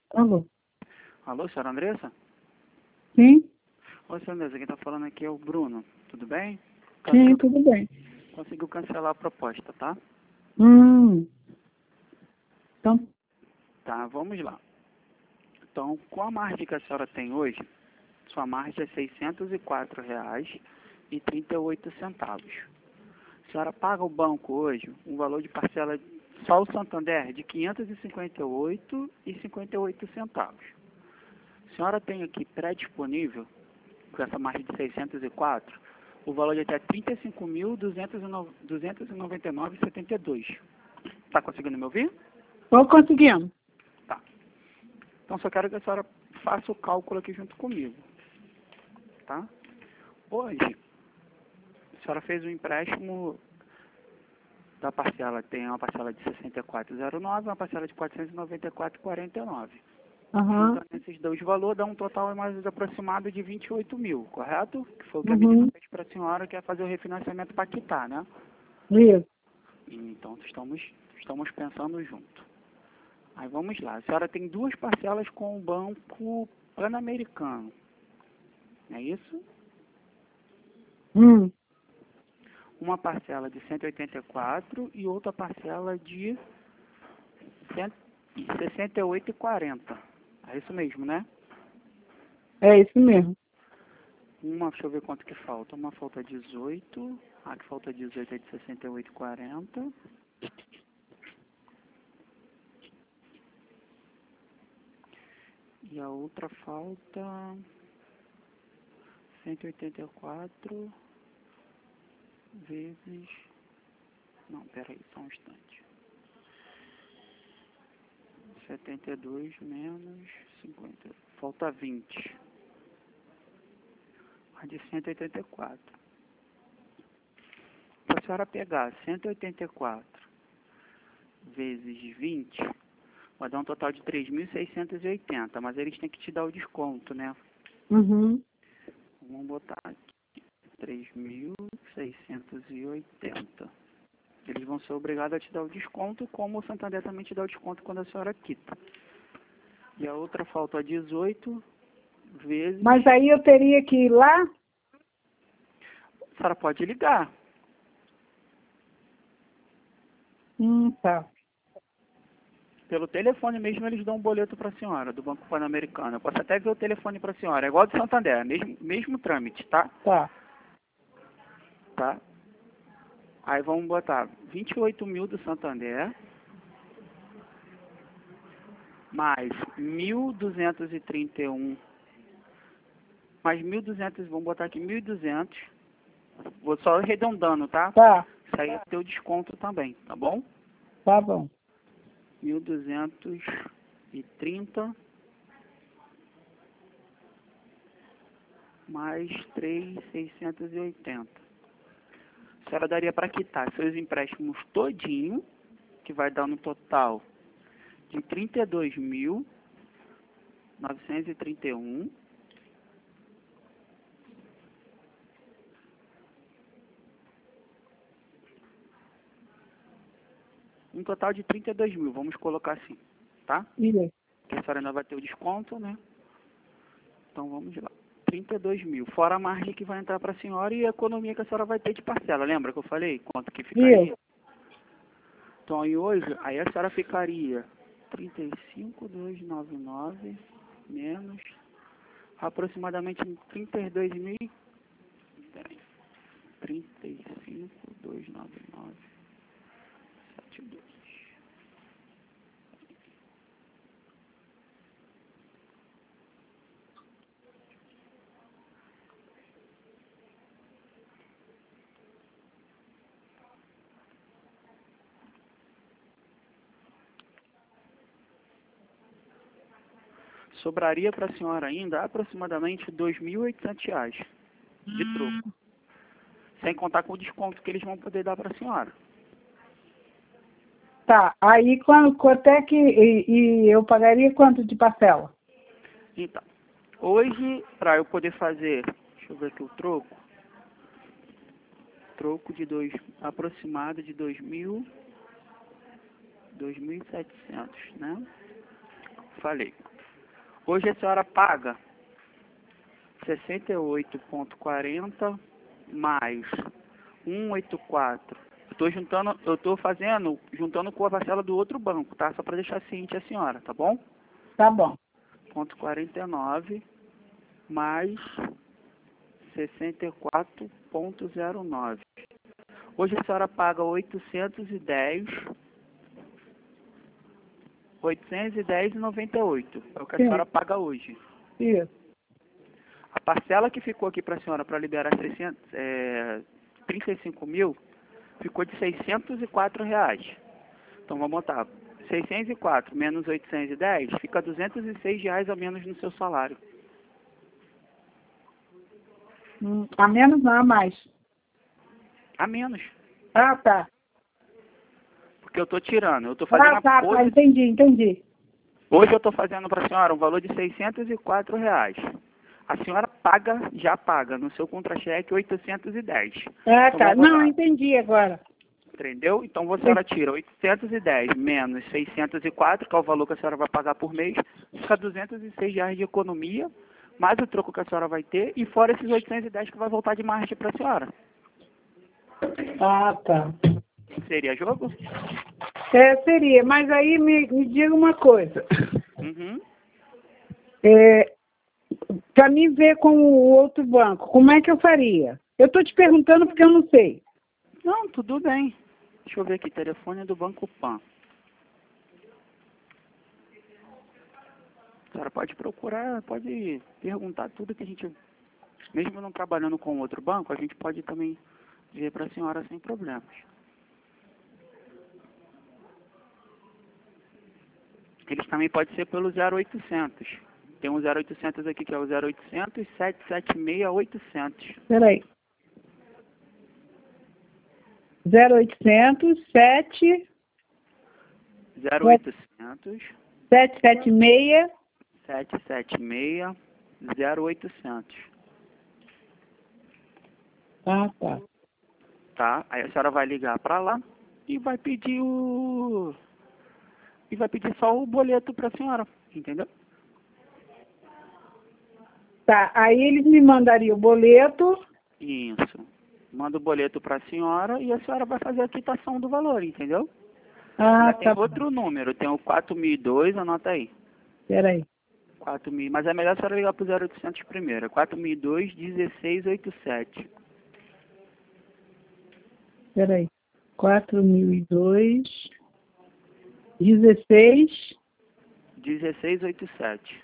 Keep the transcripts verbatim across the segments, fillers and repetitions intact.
Alô? Alô, senhora Andressa? Sim? Oi, senhora Andressa, quem está falando aqui é o Bruno. Tudo bem? Sim, Conseguiu, tudo bem. conseguiu cancelar a proposta, tá? Hum. Então, Tá, vamos lá. Então, com a margem que a senhora tem hoje, sua margem é seiscentos e quatro reais e trinta e oito centavos. A senhora paga o banco hoje um valor de parcela, só o Santander, de quinhentos e cinquenta e oito reais e cinquenta e oito centavos. A senhora tem aqui pré-disponível, com essa margem de seiscentos e quatro, o valor de até trinta e cinco mil duzentos e noventa e nove reais e setenta e dois centavos. Está conseguindo me ouvir? tô conseguindo. Tá. Então, só quero que a senhora faça o cálculo aqui junto comigo. Tá? Hoje, a senhora fez o empréstimo da parcela, tem uma parcela de sessenta e quatro reais e nove centavos, uma parcela de quatrocentos e noventa e quatro reais e quarenta e nove centavos. Aham. Juntando esses dois valores, dá um total mais aproximado de vinte e oito mil, correto? Que foi o que a menina Uhum. fez para a senhora, que é fazer o refinanciamento para quitar, né? Isso. Então, estamos, estamos pensando junto. Aí vamos lá. A senhora tem duas parcelas com o Banco Pan-Americano. É isso? Hum. Uma parcela de cento e oitenta e quatro e outra parcela de sessenta e oito reais e quarenta centavos. É isso mesmo, né? É isso mesmo. Uma, deixa eu ver quanto que falta. Uma falta dezoito. A que falta dezoito é de sessenta e oito reais e quarenta centavos. E a outra falta cento e oitenta e quatro vezes... Não, peraí, só um instante. setenta e dois menos cinquenta. Falta vinte. A de cento e oitenta e quatro. Se a senhora pegar cento e oitenta e quatro vezes vinte, vai dar um total de três mil seiscentos e oitenta, mas eles têm que te dar o desconto, né? Uhum. Vamos botar aqui três mil seiscentos e oitenta. Eles vão ser obrigados a te dar o desconto, como o Santander também te dá o desconto quando a senhora quita. E a outra falta dezoito vezes... Mas aí eu teria que ir lá? A senhora pode ligar. Hum, tá. Pelo telefone mesmo eles dão um boleto para a senhora, do Banco Pan-Americano. Eu posso até ver o telefone para a senhora. É igual do Santander, mesmo, mesmo trâmite, tá? Tá. Tá? Aí vamos botar vinte e oito mil do Santander, mais mil duzentos e trinta e um, mais mil e duzentos, vamos botar aqui mil e duzentos. Vou só arredondando, tá? Tá. Isso aí é teu desconto também, tá bom? Tá bom. mil duzentos e trinta mais três mil seiscentos e oitenta. A senhora daria para quitar seus empréstimos todinho, que vai dar no total de trinta e dois mil novecentos e trinta e um. Um total de trinta e dois mil, vamos colocar assim, tá? Isso. Que a senhora ainda vai ter o desconto, né? Então vamos lá. trinta e dois mil, fora a margem que vai entrar para a senhora e a economia que a senhora vai ter de parcela. Lembra que eu falei quanto que ficaria? Isso. Então aí hoje, aí a senhora ficaria trinta e cinco mil duzentos e noventa e nove menos aproximadamente trinta e dois mil. Peraí. trinta e cinco mil duzentos e noventa e nove, setenta e dois. Sobraria para a senhora ainda aproximadamente dois mil e oitocentos reais de troco. Sem contar com o desconto que eles vão poder dar para a senhora. Tá. Aí quando, quanto é que... E, e eu pagaria quanto de parcela? Então, hoje, para eu poder fazer, deixa eu ver aqui o troco, troco de dois, aproximado de dois mil, dois mil e setecentos, né? Falei. Hoje a senhora paga sessenta e oito reais e quarenta centavos mais cento e oitenta e quatro. Eu estou juntando, eu estou fazendo, juntando com a parcela do outro banco, tá? Só para deixar ciente a senhora, tá bom? Tá bom. Ponto quarenta e nove mais sessenta e quatro ponto zero nove. Hoje a senhora paga oitocentos e dez, oitocentos e dez e noventa e oito. É o que a Sim. senhora paga hoje. Isso. A parcela que ficou aqui para a senhora para liberar seiscentos, é, trinta e cinco mil ficou de seiscentos e quatro reais. Então vamos botar seiscentos e quatro menos oitocentos e dez, fica duzentos e seis reais a menos no seu salário. Hum, a menos não, a mais. A menos. Ah, tá. Porque eu estou tirando. Eu estou fazendo Ah, tá, a... tá. hoje, Entendi, entendi. hoje eu estou fazendo para a senhora um valor de seiscentos e quatro reais. A senhora paga, já paga no seu contra-cheque oitocentos e dez. Ah, Então, tá. vamos Não, botar. entendi agora. Entendeu? Então você ela tira oitocentos e dez menos seiscentos e quatro, que é o valor que a senhora vai pagar por mês, fica duzentos e seis reais de economia, mais o troco que a senhora vai ter, e fora esses oitocentos e dez que vai voltar de margem para a senhora. Ah, tá. Seria jogo? É, seria, mas aí me, me diga uma coisa. Uhum. É, para mim ver com o outro banco, como é que eu faria? Eu estou te perguntando porque eu não sei. Não, tudo bem. Deixa eu ver aqui, telefone do Banco Pan. A senhora pode procurar, pode perguntar tudo que a gente, mesmo não trabalhando com outro banco, a gente pode também ver para a senhora sem problemas. Eles também podem ser pelo zero oitocentos. Tem um zero oitocentos aqui que é o zero oitocentos, sete sete seis, oitocentos. Espera aí. zero oitocentos, sete, zero oitocentos, sete sete seis. sete sete seis, zero oitocentos. Ah, tá. Tá? Aí a senhora vai ligar para lá e vai pedir o... E vai pedir só o boleto para a senhora, entendeu? Tá, aí eles me mandariam o boleto. Isso. Manda o boleto para a senhora e a senhora vai fazer a quitação do valor, entendeu? Ah, Ainda tem tá. outro número, tem o quatro mil e dois, anota aí. Espera aí. quatro mil, mas é melhor a senhora ligar para o zero oitocentos primeiro. quatro mil e dois, dezesseis oitenta e sete. Espera aí. quatro mil e dois, dezesseis. dezesseis oitenta e sete.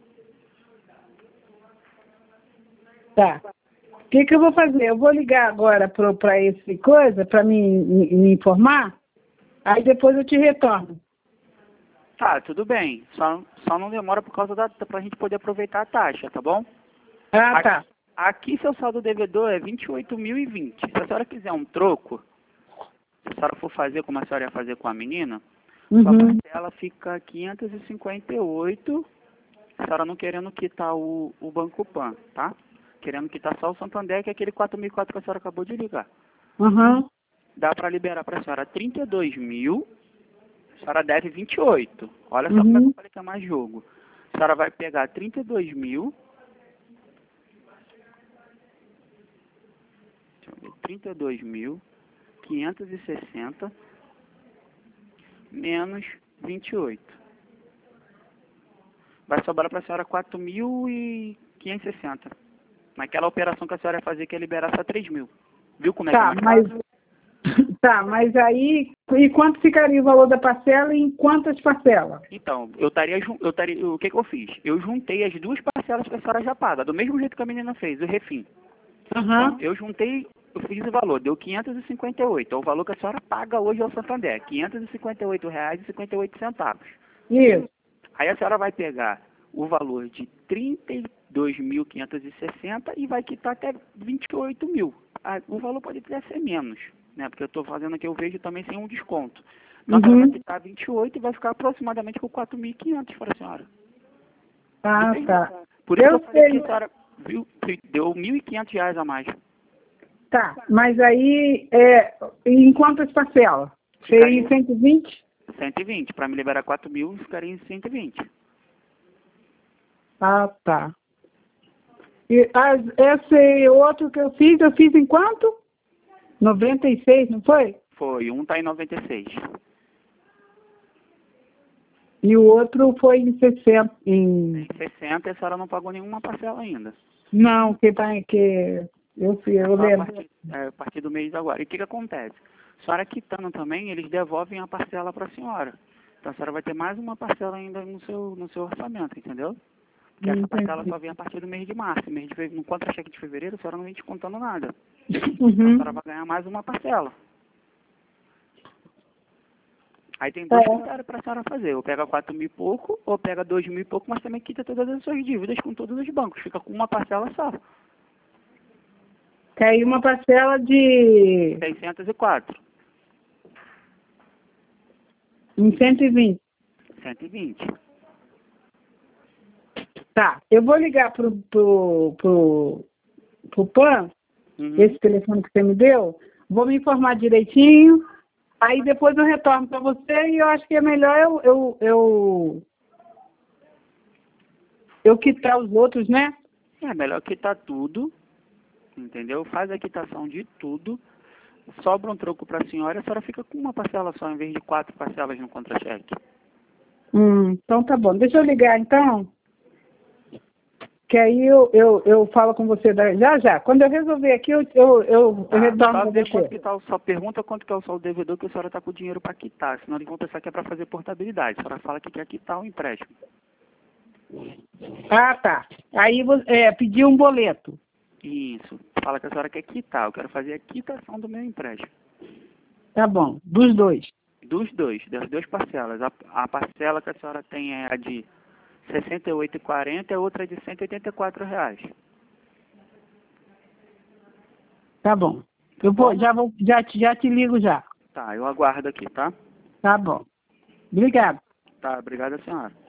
Tá. O que, que eu vou fazer? Eu vou ligar agora para esse coisa, para me, me, me informar, aí depois eu te retorno. Tá, tudo bem. Só, só não demora por causa da... pra gente poder aproveitar a taxa, tá bom? Ah, tá. Aqui, aqui seu saldo devedor é vinte e oito mil e vinte. Se a senhora quiser um troco, se a senhora for fazer como a senhora ia fazer com a menina, sua Uhum. parcela fica quinhentos e cinquenta e oito, a senhora não querendo quitar o, o Banco Pan, tá? Querendo quitar só o Santander, que é aquele quatro mil e quatro que a senhora acabou de ligar. Uhum. Dá para liberar para a senhora trinta e dois mil, a senhora deve vinte e oito. Olha só Uhum. como é que eu falei que é mais jogo. A senhora vai pegar trinta e dois mil, deixa eu ver, trinta e dois mil, quinhentos e sessenta, menos vinte e oito. Vai sobrar para a senhora quatro mil e quinhentos e sessenta. Naquela operação que a senhora ia fazer, que ia liberar só três mil. Viu como é que é Tá, mais mas, fácil? tá, mas aí, e quanto ficaria o valor da parcela e em quantas parcelas? Então, eu estaria, jun- eu estaria, o que que eu fiz? Eu juntei as duas parcelas que a senhora já paga, do mesmo jeito que a menina fez, o refim. Então, Aham. eu juntei, eu fiz o valor, deu quinhentos e cinquenta e oito, é o valor que a senhora paga hoje ao Santander, quinhentos e cinquenta e oito reais e cinquenta e oito centavos. Isso. Aí a senhora vai pegar o valor de trinta e dois mil quinhentos e sessenta e vai quitar até vinte e oito mil. Ah, o valor pode até ser menos, né? Porque eu estou fazendo aqui, eu vejo também sem um desconto. Então a senhora vai Uhum. quitar vinte e oito e vai ficar aproximadamente com quatro mil e quinhentos para a senhora. Ah, Entende? tá. Por isso que Eu eu falei que sei. a senhora viu, deu mil e quinhentos reais a mais. Tá, mas aí, é, em quantas parcelas? Seria em Ficaria cento e vinte? cento e vinte. Para me liberar quatro mil, ficaria em cento e vinte. Ah, tá. E as, esse outro que eu fiz, eu fiz em quanto? noventa e seis, não foi? Foi, um tá em noventa e seis. E o outro foi em sessenta. Em... Em sessenta, e a senhora não pagou nenhuma parcela ainda. Não, que tá em que eu fui, eu Só a lembro. partir, é, a partir do mês de agora. E o que que acontece? A senhora quitando também, eles devolvem a parcela para a senhora. Então a senhora vai ter mais uma parcela ainda no seu, no seu orçamento, entendeu? Porque essa parcela Entendi. só vem a partir do mês de março. Mês de fe... No contra-cheque de fevereiro, a senhora não vem descontando nada. Então a Uhum. senhora vai ganhar mais uma parcela. Aí tem dois É. critérios para a senhora fazer. Ou pega quatro mil e pouco, ou pega dois mil e pouco, mas também quita todas as suas dívidas com todos os bancos. Fica com uma parcela só. Caiu uma parcela de seiscentos e quatro. em cento e vinte. cento e vinte. Tá, eu vou ligar pro, pro, pro, pro P A N, Uhum. esse telefone que você me deu, vou me informar direitinho, aí depois eu retorno para você e eu acho que é melhor eu, eu, eu, eu quitar os outros, né? É melhor quitar tudo, entendeu? Faz a quitação de tudo, sobra um troco para a senhora, a senhora fica com uma parcela só, em vez de quatro parcelas no contra-cheque. Hum, então tá bom. Deixa eu ligar então, que aí eu, eu, eu falo com você da- já já. Quando eu resolver aqui, eu, eu, eu, Tá, eu retorno só para ver quanto você. que tá, o- só pergunta quanto que é o saldo devedor que a senhora está com o dinheiro para quitar, senão eles vão pensar que é para fazer portabilidade. A senhora fala que quer quitar o empréstimo. Ah, tá. Aí vo- é, pedir um boleto. Isso. Fala que a senhora quer quitar. Eu quero fazer a quitação do meu empréstimo. Tá bom, dos dois. Dos dois, das duas parcelas. A, a parcela que a senhora tem é a de sessenta e oito reais e quarenta centavos e a outra é de cento e oitenta e quatro reais. Tá bom. Tá Eu vou, bom? já, vou, já, te- já te ligo já. Tá, eu aguardo aqui, tá? Tá bom. Obrigado. Tá, obrigada, senhora.